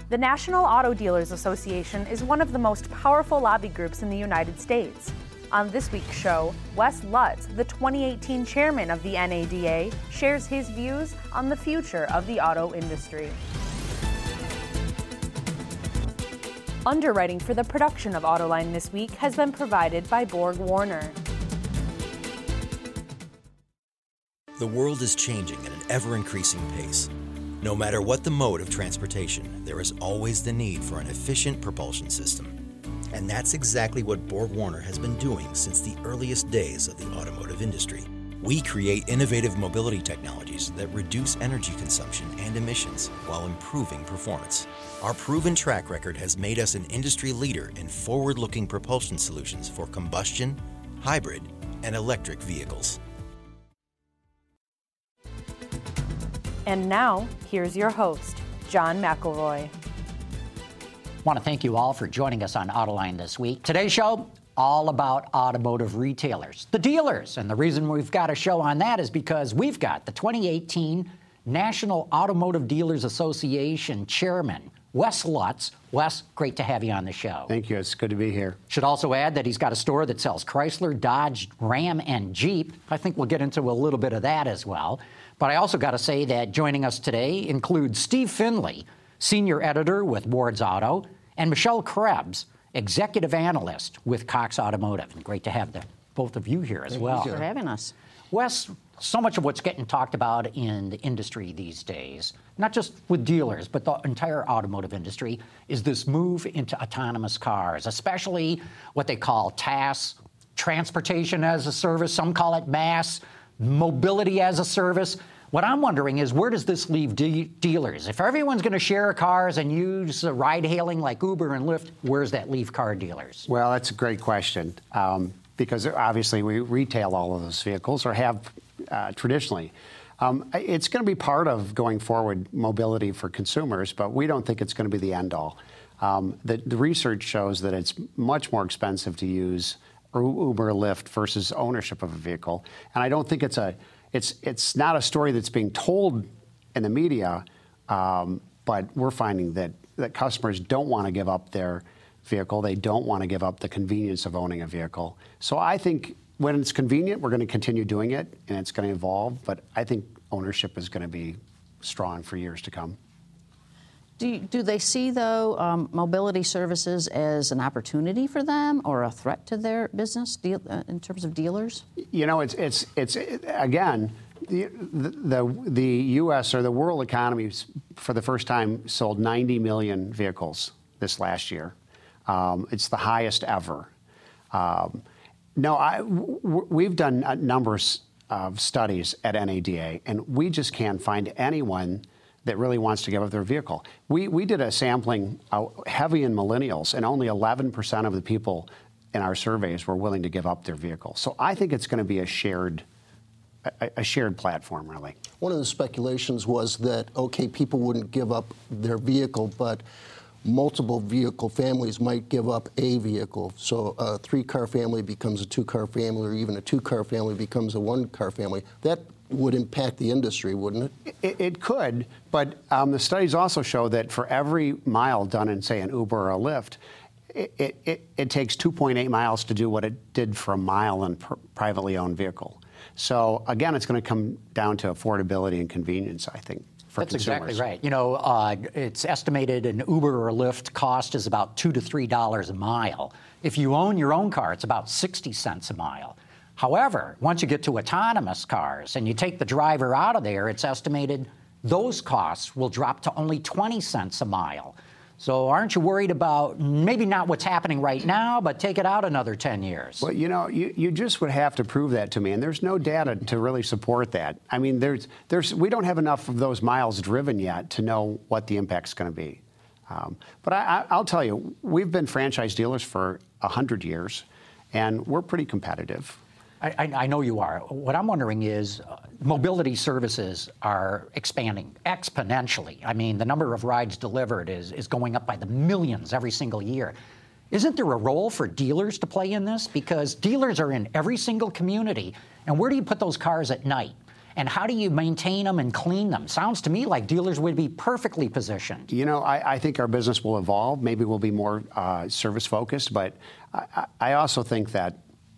The National Auto Dealers Association is one of the most powerful lobby groups in the United States. On this week's show, Wes Lutz, the 2018 chairman of the NADA, shares his views on the future of the auto industry. Underwriting for the production of Autoline this week has been provided by Borg Warner. The world is changing at an ever-increasing pace. No matter what the mode of transportation, there is always the need for an efficient propulsion system. And that's exactly what Borg Warner has been doing since the earliest days of the automotive industry. We create innovative mobility technologies that reduce energy consumption and emissions while improving performance. Our proven track record has made us an industry leader in forward-looking propulsion solutions for combustion, hybrid, and electric vehicles. And now, here's your host, John McElroy. I want to thank you all for joining us on Autoline this week. Today's show, all about automotive retailers, the dealers. And the reason we've got a show on that is because we've got the 2018 National Automotive Dealers Association Chairman, Wes Lutz. Wes, great to have you on the show. Thank you. It's good to be here. Should also add that he's got a store that sells Chrysler, Dodge, Ram, and Jeep. I think we'll get into a little bit of that as well. But I also got to say that joining us today includes Steve Finley, senior editor with Ward's Auto, and Michelle Krebs, executive analyst with Cox Automotive. And great to have both of you here as well. Thanks for having us. Wes, so much of what's getting talked about in the industry these days, not just with dealers, but the entire automotive industry, is this move into autonomous cars, especially what they call TaaS, transportation as a service. Some call it MaaS, mobility as a service. What I'm wondering is, where does this leave dealers? If everyone's going to share cars and use ride-hailing like Uber and Lyft, where's that leave car dealers? Well, that's a great question, because obviously we retail all of those vehicles, or have traditionally. It's going to be part of going forward mobility for consumers, but we don't think it's going to be the end-all. The research shows that it's much more expensive to use Uber or Lyft versus ownership of a vehicle, and I don't think it's not a story that's being told in the media, but we're finding that customers don't want to give up their vehicle. They don't want to give up the convenience of owning a vehicle. So I think when it's convenient, we're going to continue doing it, and it's going to evolve, but I think ownership is going to be strong for years to come. Do they see, though, mobility services as an opportunity for them or a threat to their business in terms of dealers? You know, it's again, the U.S. or the world economy for the first time sold 90 million vehicles this last year. It's the highest ever. We've done numbers of studies at NADA, and we just can't find anyone that really wants to give up their vehicle. We did a sampling heavy in millennials, and only 11% of the people in our surveys were willing to give up their vehicle. So I think it's going to be a shared platform, really. One of the speculations was that, okay, people wouldn't give up their vehicle, but multiple vehicle families might give up a vehicle. So a 3-car family becomes a 2-car family, or even a 2-car family becomes a 1-car family. That would impact the industry, wouldn't it? It could, but the studies also show that for every mile done in, say, an Uber or a Lyft, it takes 2.8 miles to do what it did for a mile in a privately owned vehicle. So again, it's going to come down to affordability and convenience, I think, for That's consumers. Exactly right. You know, it's estimated an Uber or a Lyft cost is about $2 to $3 a mile. If you own your own car, it's about 60 cents a mile. However, once you get to autonomous cars and you take the driver out of there, it's estimated those costs will drop to only 20 cents a mile. So aren't you worried about maybe not what's happening right now, but take it out another 10 years? Well, you know, you just would have to prove that to me, and there's no data to really support that. I mean, we don't have enough of those miles driven yet to know what the impact's going to be. But I'll tell you, we've been franchise dealers for 100 years, and we're pretty competitive. I know you are. What I'm wondering is mobility services are expanding exponentially. I mean, the number of rides delivered is going up by the millions every single year. Isn't there a role for dealers to play in this? Because dealers are in every single community, and where do you put those cars at night? And how do you maintain them and clean them? Sounds to me like dealers would be perfectly positioned. You know, I think our business will evolve. Maybe we'll be more service focused, but I also think that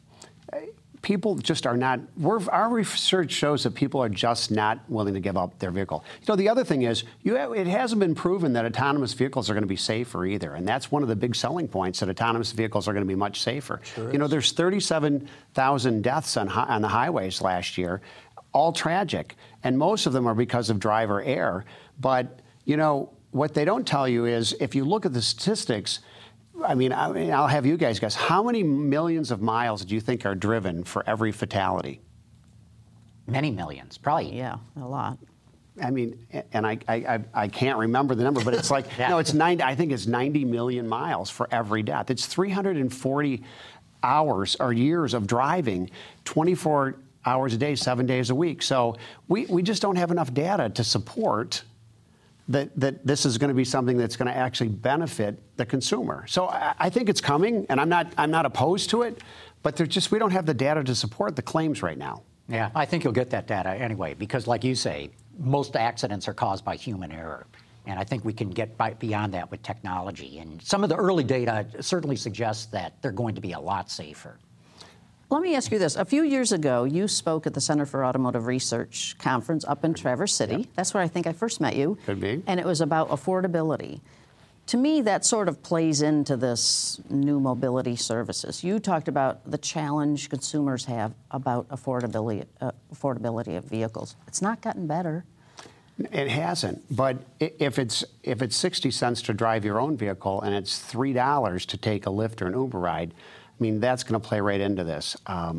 people just are not, our research shows that people are just not willing to give up their vehicle. You know, the other thing is, it hasn't been proven that autonomous vehicles are going to be safer either. And that's one of the big selling points, that autonomous vehicles are going to be much safer. Sure, you know, there's 37,000 deaths on the highways last year, all tragic. And most of them are because of driver error. But, you know, what they don't tell you is, if you look at the statistics, I mean, I'll have you guys guess, how many millions of miles do you think are driven for every fatality? Many millions, probably. Yeah, a lot. I mean, and I can't remember the number, but it's like, no, it's 90, I think it's 90 million miles for every death. It's 340 hours or years of driving, 24 hours a day, 7 days a week. So we just don't have enough data to support that this is going to be something that's going to actually benefit the consumer. So I think it's coming, and I'm not opposed to it, but we don't have the data to support the claims right now. Yeah, I think you'll get that data anyway, because like you say, most accidents are caused by human error. And I think we can get beyond that with technology. And some of the early data certainly suggests that they're going to be a lot safer. Let me ask you this. A few years ago, you spoke at the Center for Automotive Research conference up in Traverse City. Yep. That's where I think I first met you. Could be. And it was about affordability. To me, that sort of plays into this new mobility services. You talked about the challenge consumers have about affordability of vehicles. It's not gotten better. It hasn't. But if it's 60 cents to drive your own vehicle and it's $3 to take a Lyft or an Uber ride, I mean, that's going to play right into this.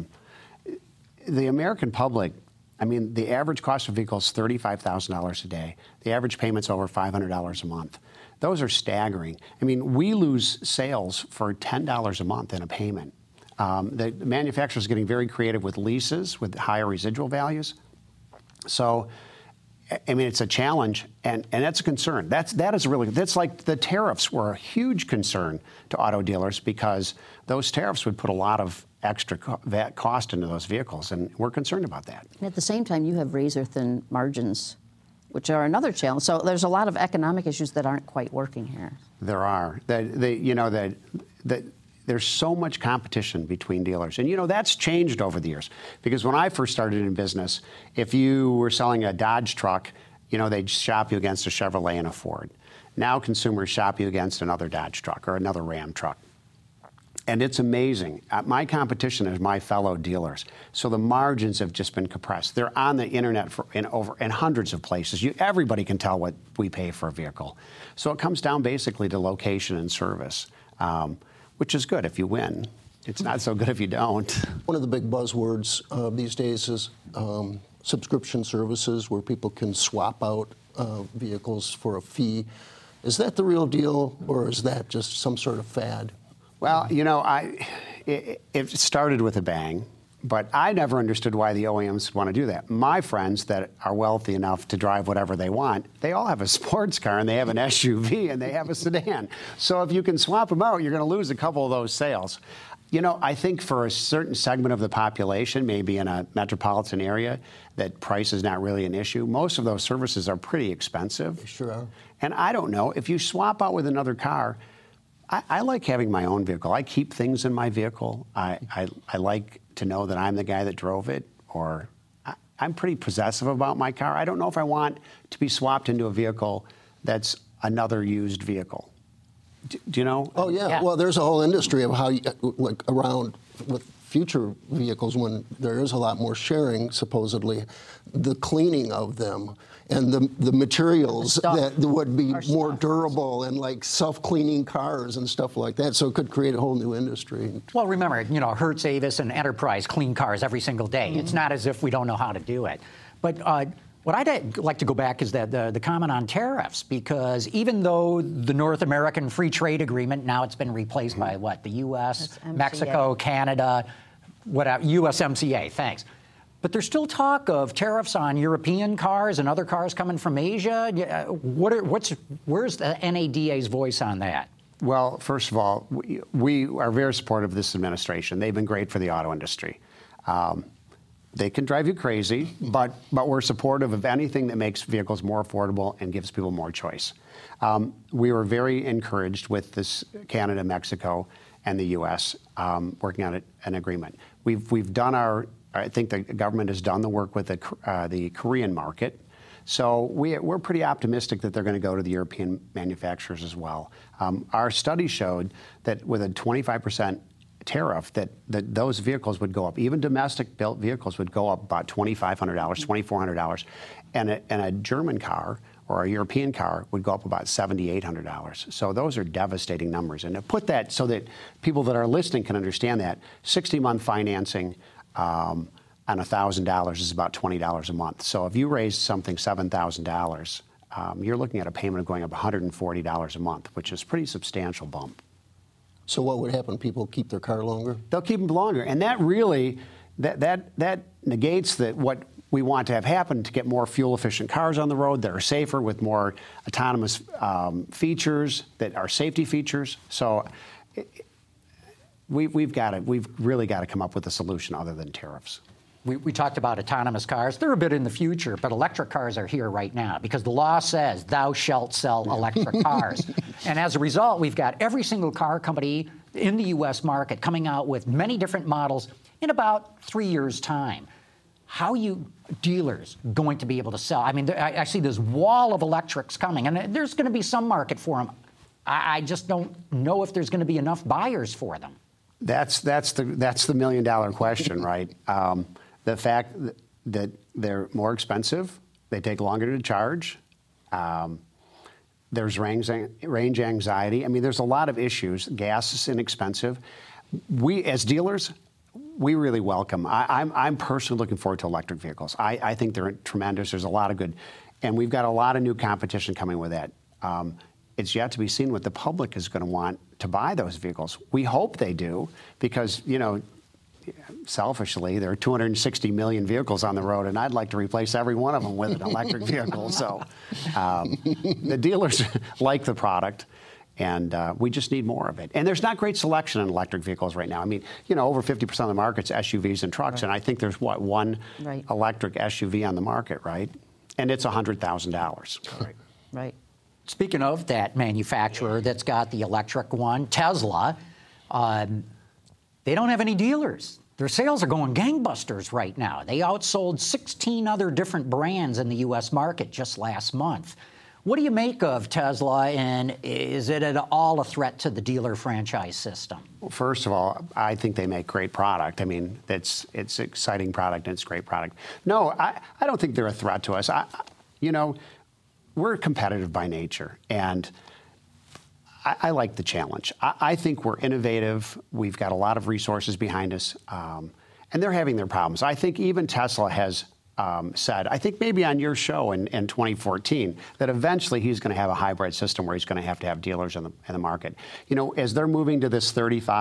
The American public, I mean, the average cost of a vehicle is $35,000 a day. The average payment's over $500 a month. Those are staggering. I mean, we lose sales for $10 a month in a payment. The manufacturer's getting very creative with leases, with higher residual values. So, I mean, it's a challenge, and that's a concern. That's like the tariffs were a huge concern to auto dealers, because those tariffs would put a lot of extra cost into those vehicles, and we're concerned about that. And at the same time, you have razor-thin margins, which are another challenge. So there's a lot of economic issues that aren't quite working here. There are. There's so much competition between dealers. And, you know, that's changed over the years. Because when I first started in business, if you were selling a Dodge truck, you know, they'd shop you against a Chevrolet and a Ford. Now consumers shop you against another Dodge truck or another Ram truck. And it's amazing. My competition is my fellow dealers. So the margins have just been compressed. They're on the internet in hundreds of places. Everybody can tell what we pay for a vehicle. So it comes down basically to location and service, which is good if you win. It's not so good if you don't. One of the big buzzwords these days is subscription services, where people can swap out vehicles for a fee. Is that the real deal, or is that just some sort of fad? Well, you know, it started with a bang, but I never understood why the OEMs want to do that. My friends that are wealthy enough to drive whatever they want, they all have a sports car, and they have an SUV, and they have a sedan. So if you can swap them out, you're going to lose a couple of those sales. You know, I think for a certain segment of the population, maybe in a metropolitan area, that price is not really an issue. Most of those services are pretty expensive. They sure are. And I don't know, if you swap out with another car, I like having my own vehicle. I keep things in my vehicle. I like to know that I'm the guy that drove it, or I'm pretty possessive about my car. I don't know if I want to be swapped into a vehicle that's another used vehicle. Do you know? Oh, yeah. Well, there's a whole industry of how, around with future vehicles, when there is a lot more sharing, supposedly, the cleaning of them and the materials that would be more durable, and like self-cleaning cars and stuff like that. So it could create a whole new industry. Well, remember, you know, Hertz, Avis, and Enterprise clean cars every single day. Mm-hmm. It's not as if we don't know how to do it. But what I'd like to go back is that the comment on tariffs, because even though the North American Free Trade Agreement, now it's been replaced by what? The U.S., Mexico, Canada, USMCA, thanks. But there's still talk of tariffs on European cars and other cars coming from Asia. Where's the NADA's voice on that? Well, first of all, we are very supportive of this administration. They've been great for the auto industry. They can drive you crazy, but we're supportive of anything that makes vehicles more affordable and gives people more choice. We were very encouraged with this Canada, Mexico, and the U.S. Working on an agreement. We've done I think the government has done the work with the Korean market. So we're pretty optimistic that they're going to go to the European manufacturers as well. Our study showed that with a 25% tariff, that those vehicles would go up. Even domestic-built vehicles would go up about $2,500, $2,400, and a German car or a European car would go up about $7,800. So those are devastating numbers. And to put that so that people that are listening can understand that, 60-month financing on $1,000 is about $20 a month. So if you raise something $7,000, you're looking at a payment of going up $140 a month, which is a pretty substantial bump. So what would happen? People keep their car longer? They'll keep them longer, and that really that negates what we want to have happen to get more fuel-efficient cars on the road that are safer with more autonomous features that are safety features. So we've really got to come up with a solution other than tariffs. We talked about autonomous cars. They're a bit in the future, but electric cars are here right now because the law says thou shalt sell electric cars. And as a result, we've got every single car company in the U.S. market coming out with many different models in about 3 years' time. How are you dealers going to be able to sell? I mean, I see this wall of electrics coming, and there's going to be some market for them. I just don't know if there's going to be enough buyers for them. That's the million-dollar question, right? The fact that they're more expensive, they take longer to charge, there's range anxiety. I mean, there's a lot of issues. Gas is inexpensive. We, as dealers, we really welcome. I'm personally looking forward to electric vehicles. I think they're tremendous. There's a lot of good, and we've got a lot of new competition coming with that. It's yet to be seen what the public is going to want to buy those vehicles. We hope they do, because, selfishly, there are 260 million vehicles on the road, and I'd like to replace every one of them with an electric vehicle. So the dealers like the product, and we just need more of it. And there's not great selection in electric vehicles right now. I mean, over 50% of the market's SUVs and trucks, and I think there's, one electric SUV on the market, right? And it's $100,000. Right. Speaking of that manufacturer that's got the electric one, Tesla, they don't have any dealers. Their sales are going gangbusters right now. They outsold 16 other different brands in the U.S. market just last month. What do you make of Tesla, and is it at all a threat to the dealer franchise system? Well, first of all, I think they make great product. I mean, it's exciting product and it's great product. No, I don't think they're a threat to us. We're competitive by nature, and I like the challenge. I think we're innovative. We've got a lot of resources behind us, and they're having their problems. I think even Tesla has said, I think maybe on your show in 2014, that eventually he's going to have a hybrid system where he's going to have dealers in the market. As they're moving to this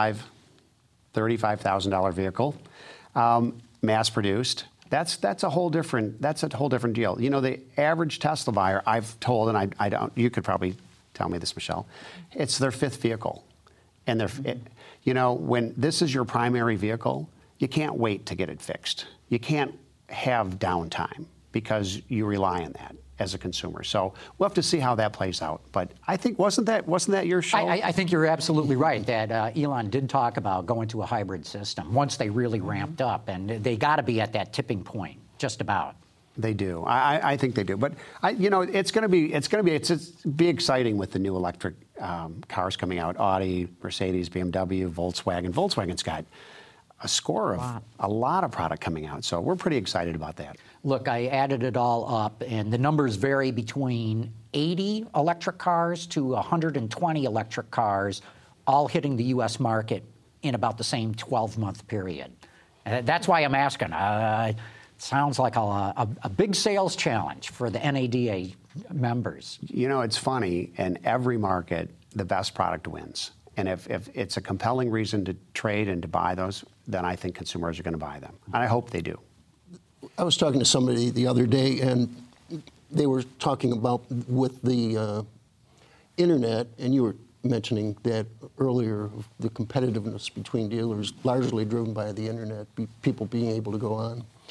$35,000 vehicle, mass-produced, that's a whole different deal. The average Tesla buyer, I've told, and I don't. You could probably tell me this, Michelle. It's their fifth vehicle, and when this is your primary vehicle, you can't wait to get it fixed. You can't have downtime because you rely on that as a consumer. So we'll have to see how that plays out. But I think wasn't that your show? I think you're absolutely right that Elon did talk about going to a hybrid system once they really ramped up, and they got to be at that tipping point, just about. They do. I think they do. But it's going to be exciting with the new electric cars coming out. Audi, Mercedes, BMW, Volkswagen. Volkswagen's got a lot of product coming out. So we're pretty excited about that. Look, I added it all up, and the numbers vary between 80 electric cars to 120 electric cars, all hitting the U.S. market in about the same 12-month period. And that's why I'm asking. Sounds like a big sales challenge for the NADA members. It's funny. In every market, the best product wins. And if it's a compelling reason to trade and to buy those, then I think consumers are going to buy them. And I hope they do. I was talking to somebody the other day, and they were talking about with the internet, and you were mentioning that earlier, the competitiveness between dealers largely driven by the internet, people being able to go on.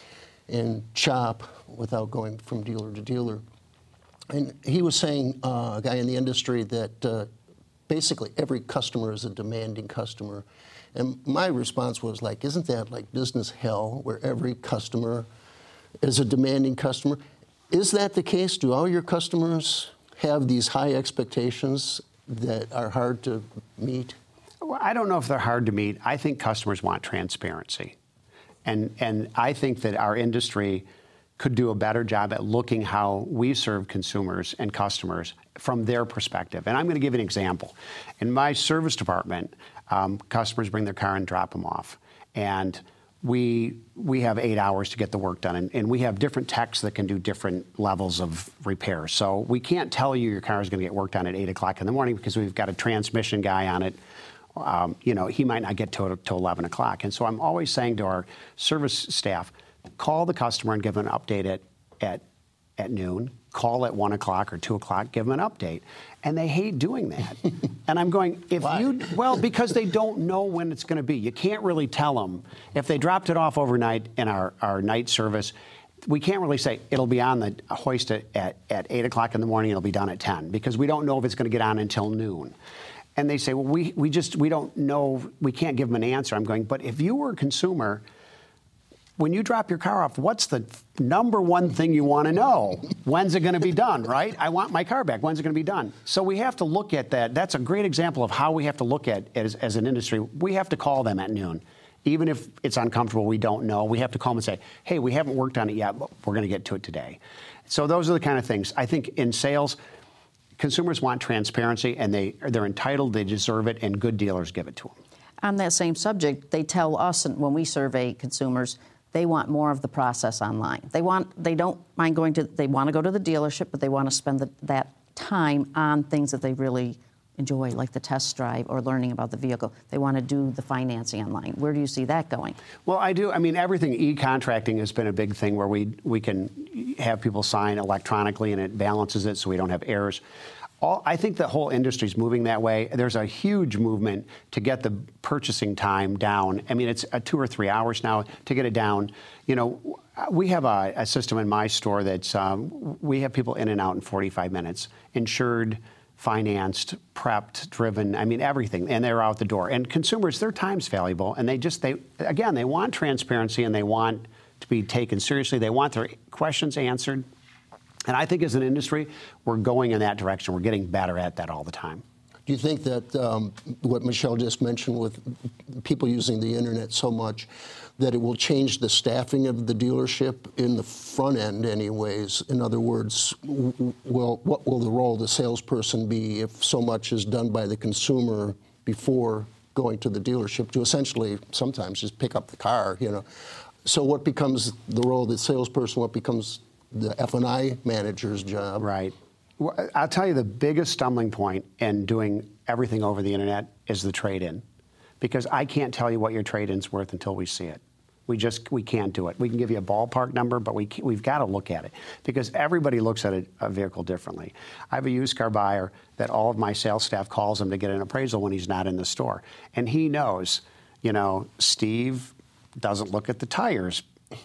and shop without going from dealer to dealer. And he was saying, a guy in the industry, that basically every customer is a demanding customer. And my response was like, isn't that like business hell, where every customer is a demanding customer? Is that the case? Do all your customers have these high expectations that are hard to meet? Well, I don't know if they're hard to meet. I think customers want transparency. And I think that our industry could do a better job at looking how we serve consumers and customers from their perspective. And I'm going to give you an example. In my service department, customers bring their car and drop them off. And we have 8 hours to get the work done. And we have different techs that can do different levels of repair. So we can't tell you your car is going to get worked on at 8 o'clock in the morning because we've got a transmission guy on it. He might not get to it till 11 o'clock. And so I'm always saying to our service staff, call the customer and give them an update at noon. Call at 1 o'clock or 2 o'clock, give them an update. And they hate doing that. And I'm going, because they don't know when it's going to be. You can't really tell them. If they dropped it off overnight in our night service, we can't really say it'll be on the hoist at 8 o'clock in the morning, it'll be done at 10, because we don't know if it's going to get on until noon. And they say, well, we don't know, we can't give them an answer. I'm going, but if you were a consumer, when you drop your car off, what's the number one thing you want to know? When's it going to be done, right? I want my car back. When's it going to be done? So we have to look at that. That's a great example of how we have to look at it as an industry. We have to call them at noon. Even if it's uncomfortable, we don't know, we have to call them and say, hey, we haven't worked on it yet, but we're going to get to it today. So those are the kind of things. I think in sales, consumers want transparency, and they're entitled, they deserve it, and good dealers give it to them. On that same subject, they tell us, and when we survey consumers, they want more of the process online. They want to go to the dealership, but they want to spend that time on things that they really enjoy, like the test drive or learning about the vehicle. They want to do the financing online. Where do you see that going? Well, I do. I mean, everything, e-contracting has been a big thing where we can have people sign electronically and it balances it so we don't have errors. I think the whole industry is moving that way. There's a huge movement to get the purchasing time down. I mean, it's 2 or 3 hours now to get it down. You know, we have a system in my store that's, we have people in and out in 45 minutes, insured, financed, prepped, driven, I mean, everything, and they're out the door. And consumers, their time's valuable, and they want transparency, and they want to be taken seriously. They want their questions answered. And I think as an industry, we're going in that direction. We're getting better at that all the time. Do you think that what Michelle just mentioned with people using the internet so much, that it will change the staffing of the dealership in the front end anyways? In other words, what will the role of the salesperson be if so much is done by the consumer before going to the dealership to essentially sometimes just pick up the car, you know? So what becomes the role of the salesperson? What becomes the F&I manager's job? Right. Well, I'll tell you, the biggest stumbling point in doing everything over the internet is the trade-in, because I can't tell you what your trade-in's worth until we see it. We can't do it. We can give you a ballpark number, but we've got to look at it, because everybody looks at a vehicle differently. I have a used car buyer that all of my sales staff calls him to get an appraisal when he's not in the store, and he knows, you know, Steve doesn't look at the tires.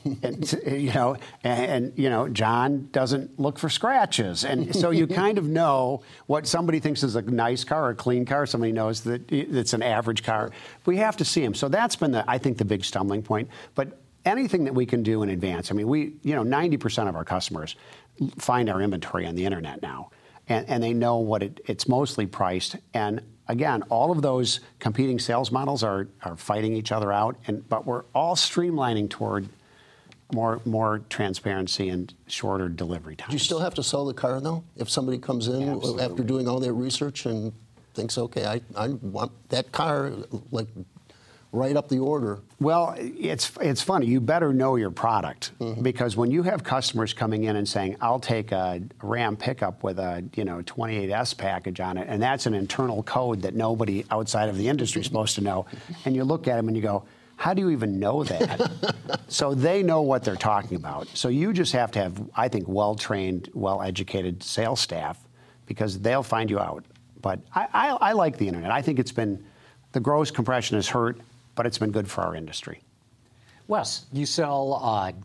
And John doesn't look for scratches. And so you kind of know what somebody thinks is a nice car or a clean car. Somebody knows that it's an average car. We have to see them. So that's been, I think, the big stumbling point. But anything that we can do in advance. I mean, 90% of our customers find our inventory on the internet now. And they know what it's mostly priced. And again, all of those competing sales models are fighting each other out. But we're all streamlining toward more transparency and shorter delivery times. Do you still have to sell the car, though? If somebody comes in after doing all their research and thinks, okay, I want that car, like, right up the order. Well, it's funny. You better know your product, because when you have customers coming in and saying, I'll take a Ram pickup with a 28S package on it, and that's an internal code that nobody outside of the industry is supposed to know, and you look at them and you go, how do you even know that? So they know what they're talking about. So you just have to have, I think, well-trained, well-educated sales staff, because they'll find you out. But I like the internet. I think the gross compression has hurt, but it's been good for our industry. Wes, you sell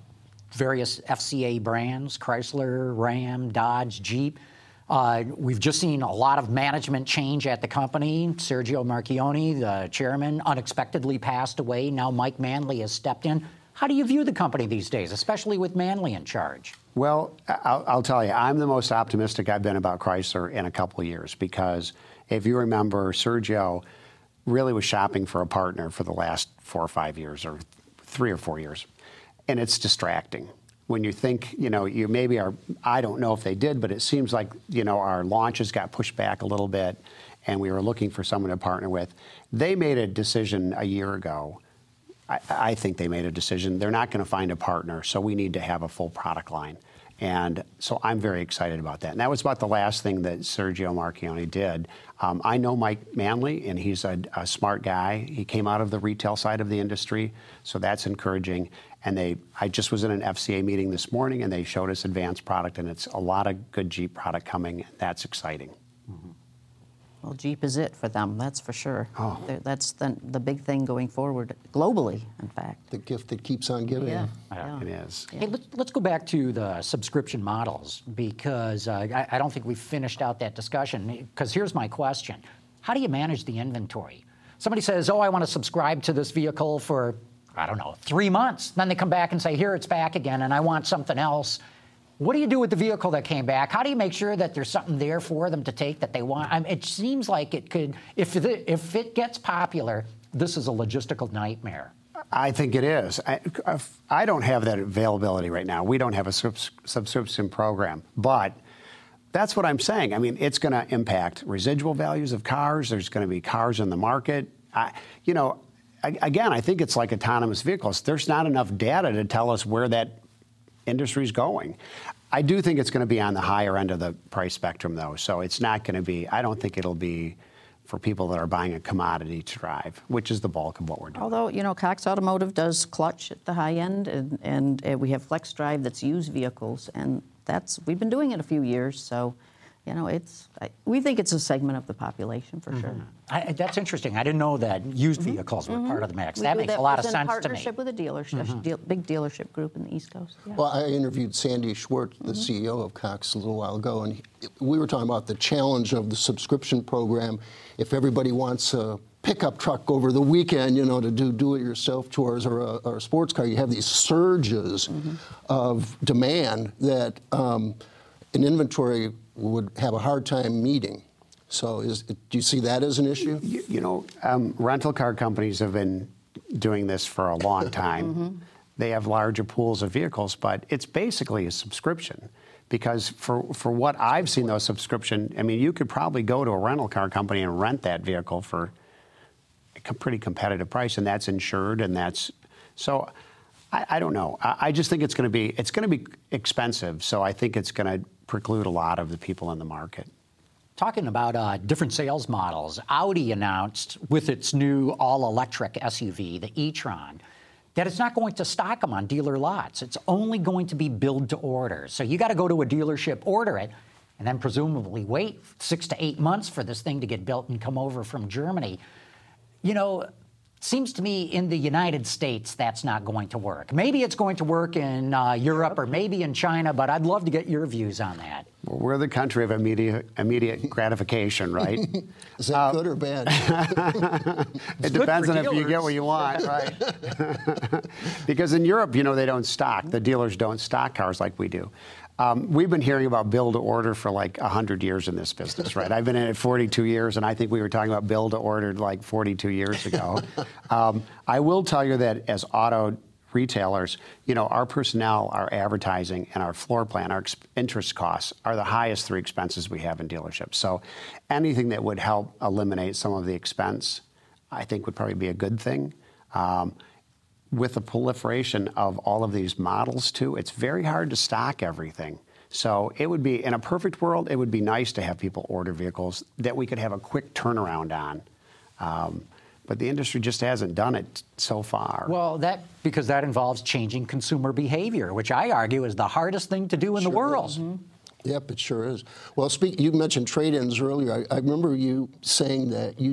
various FCA brands, Chrysler, Ram, Dodge, Jeep. We've just seen a lot of management change at the company. Sergio Marchionne, the chairman, unexpectedly passed away. Now Mike Manley has stepped in. How do you view the company these days, especially with Manley in charge? Well, I'll tell you, I'm the most optimistic I've been about Chrysler in a couple of years, because if you remember, Sergio really was shopping for a partner for the last 4 or 5 years, or 3 or 4 years. And it's distracting. When you think, you maybe are, I don't know if they did, but it seems like, our launches got pushed back a little bit and we were looking for someone to partner with. They made a decision a year ago. I think they made a decision. They're not going to find a partner, so we need to have a full product line. And so I'm very excited about that. And that was about the last thing that Sergio Marchionne did. I know Mike Manley, and he's a smart guy. He came out of the retail side of the industry, so that's encouraging. And I just was in an FCA meeting this morning, and they showed us advanced product, and it's a lot of good Jeep product coming. That's exciting. Mm-hmm. Well, Jeep is it for them, that's for sure. Oh. That's the big thing going forward, globally, in fact. The gift that keeps on giving. Yeah. It is. Hey, let's go back to the subscription models, because I don't think we've finished out that discussion. Because here's my question. How do you manage the inventory? Somebody says, I want to subscribe to this vehicle for, 3 months. Then they come back and say, here, it's back again, and I want something else. What do you do with the vehicle that came back? How do you make sure that there's something there for them to take that they want? It seems like it could, if it gets popular, this is a logistical nightmare. I think it is. I don't have that availability right now. We don't have a subscription program, but that's what I'm saying. I mean, it's going to impact residual values of cars. There's going to be cars in the market. Again, I think it's like autonomous vehicles. There's not enough data to tell us where that industry's going. I do think it's going to be on the higher end of the price spectrum, though. So it's not going to be, I don't think it'll be for people that are buying a commodity to drive, which is the bulk of what we're doing. Although, Cox Automotive does clutch at the high end, and we have Flex Drive that's used vehicles, and we've been doing it a few years, so, we think it's a segment of the population for sure. That's interesting. I didn't know that used vehicles were part of the mix. That makes a lot of sense to me. In partnership with a dealership, big dealership group in the East Coast. Yeah. Well, I interviewed Sandy Schwartz, the CEO of Cox, a little while ago, and we were talking about the challenge of the subscription program. If everybody wants a pickup truck over the weekend, to do it yourself chores, or a sports car, you have these surges of demand that an inventory would have a hard time meeting. So do you see that as an issue? Rental car companies have been doing this for a long time. They have larger pools of vehicles, but it's basically a subscription. Because for what I've seen, those subscription, you could probably go to a rental car company and rent that vehicle for a pretty competitive price, and that's insured, and that's, so I don't know. I just think it's going to be expensive, so I think it's going to preclude a lot of the people in the market. Talking about different sales models, Audi announced with its new all-electric SUV, the e-tron, that it's not going to stock them on dealer lots. It's only going to be build to order. So you got to go to a dealership, order it, and then presumably wait 6 to 8 months for this thing to get built and come over from Germany. Seems to me in the United States that's not going to work. Maybe it's going to work in Europe or maybe in China, but I'd love to get your views on that. Well, we're the country of immediate gratification, right? Is that good or bad? It depends on if you get what you want, right? Because in Europe, they don't stock. The dealers don't stock cars like we do. We've been hearing about build-to-order for like 100 years in this business, right? I've been in it 42 years, and I think we were talking about build-to-order like 42 years ago. I will tell you that as auto retailers, our personnel, our advertising, and our floor plan, our interest costs are the highest 3 expenses we have in dealerships. So anything that would help eliminate some of the expense, I think would probably be a good thing. With the proliferation of all of these models, too, it's very hard to stock everything. So it would be, in a perfect world, it would be nice to have people order vehicles that we could have a quick turnaround on. But the industry just hasn't done it so far. Well, because that involves changing consumer behavior, which I argue is the hardest thing to do in the world. Yep, it sure is. Well, you mentioned trade-ins earlier. I remember you saying that you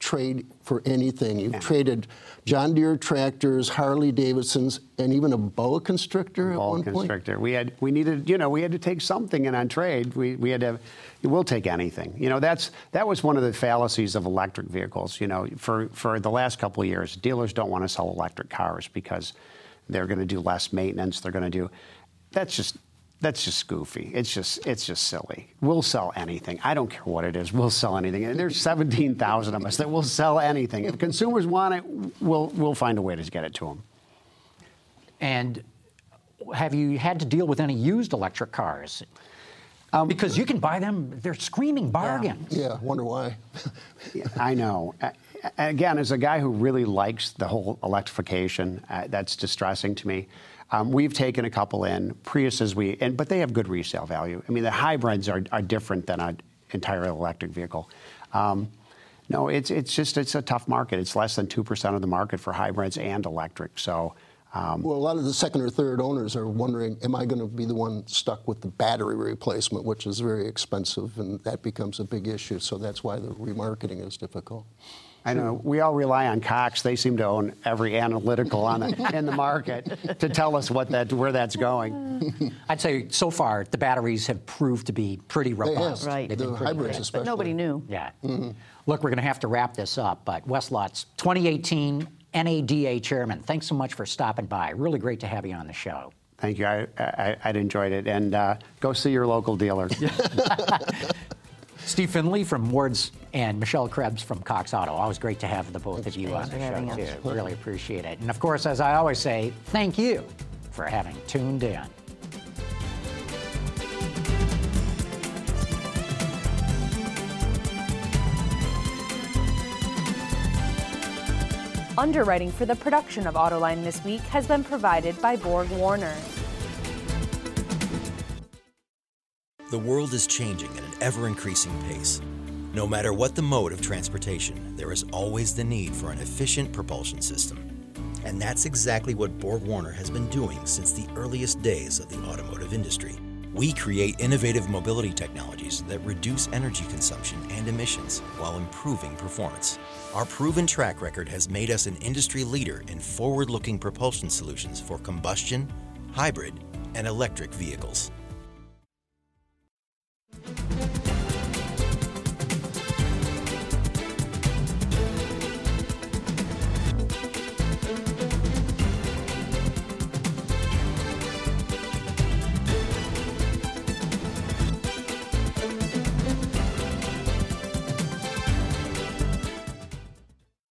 trade for anything. You've traded John Deere tractors, Harley Davidsons, and even a boa constrictor at one point. Boa constrictor. We had to take something in on trade. We'll take anything. That was one of the fallacies of electric vehicles. For the last couple of years, dealers don't want to sell electric cars because they're going to do less maintenance. They're going to do. That's just goofy. It's just silly. We'll sell anything. I don't care what it is. We'll sell anything. And there's 17,000 of us that will sell anything. If consumers want it, we'll find a way to get it to them. And have you had to deal with any used electric cars? Because you can buy them, they're screaming bargains. Yeah, wonder why. I know. Again, as a guy who really likes the whole electrification, that's distressing to me. We've taken a couple in Priuses, but they have good resale value. I mean, the hybrids are different than an entirely electric vehicle. No, it's a tough market. It's less than 2% of the market for hybrids and electric. So. Well, a lot of the second or third owners are wondering, am I going to be the one stuck with the battery replacement, which is very expensive, and that becomes a big issue. So that's why the remarketing is difficult. I know. We all rely on Cox. They seem to own every analytical in the market to tell us where that's going. I'd say so far the batteries have proved to be pretty robust. They have. Right. The hybrids especially. But nobody knew. Yeah. Mm-hmm. Look, we're going to have to wrap this up, but Wes Lutz, 2018 NADA chairman, thanks so much for stopping by. Really great to have you on the show. Thank you. I'd enjoyed it. And go see your local dealer. Steve Finley from Ward's and Michelle Krebs from Cox Auto. Always great to have the both of you on the show, too. Really appreciate it. And, of course, as I always say, thank you for having tuned in. Underwriting for the production of Autoline this week has been provided by Borg Warner. The world is changing at an ever-increasing pace. No matter what the mode of transportation, there is always the need for an efficient propulsion system. And that's exactly what Borg Warner has been doing since the earliest days of the automotive industry. We create innovative mobility technologies that reduce energy consumption and emissions while improving performance. Our proven track record has made us an industry leader in forward-looking propulsion solutions for combustion, hybrid, and electric vehicles.